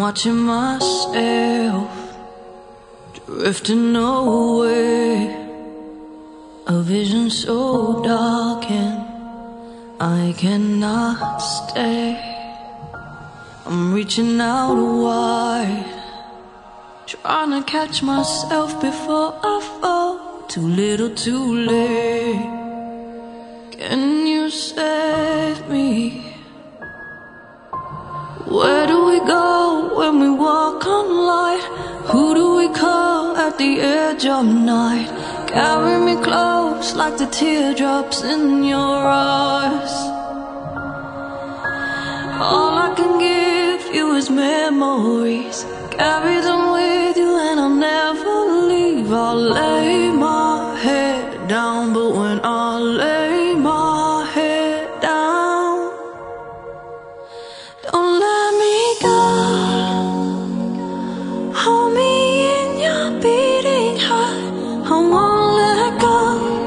watching myself drifting away, a vision so dark and I cannot stay. I'm reaching out wide, trying to catch myself before I fall. Too little, too late. Can you save me? Where do we go when we walk on light? Who do we call at the edge of night? Carry me close like the teardrops in your eyes. All I can give you is memories. Carry them with you and I'll never leave. I'll lay my head down, but when I lay my head down, don't let me go. Hold me in your beating heart, I won't let go.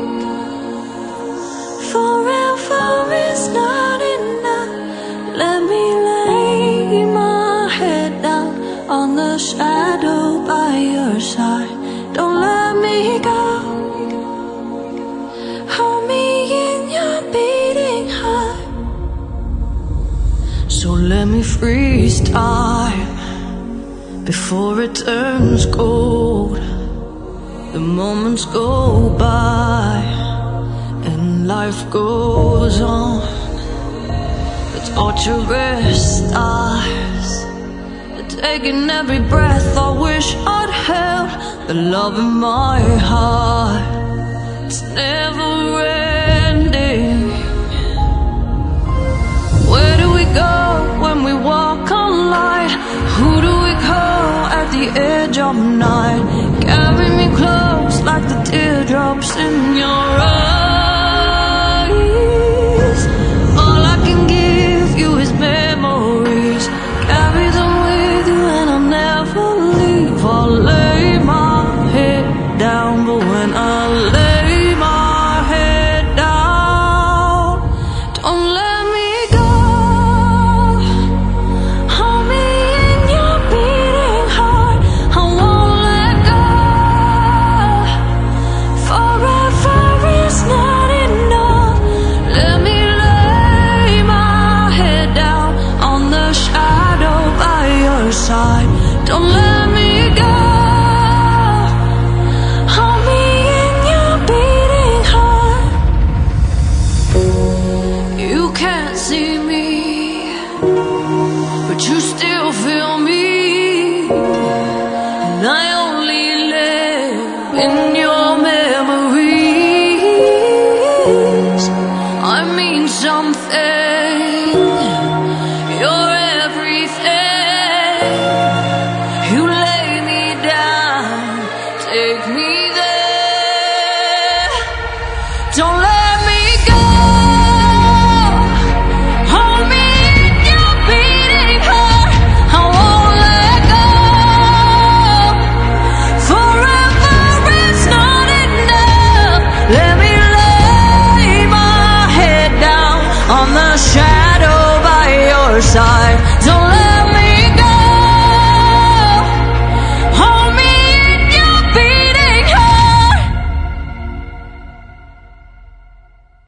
Forever is not enough. Let me lay my head down on the shadow by your side. Don't let me go. Hold me in your beating heart. So let me freeze time before it turns cold. The moments go by and life goes on. The torturous stars, taking every breath I wish I'd held. The love in my heart, it's never ending. Where do we go when we walk on light? Who do we call at the edge of night? Carry me close like the teardrops in your eyes. All I can give you is memories. Carry them with you and I'll never leave. I'll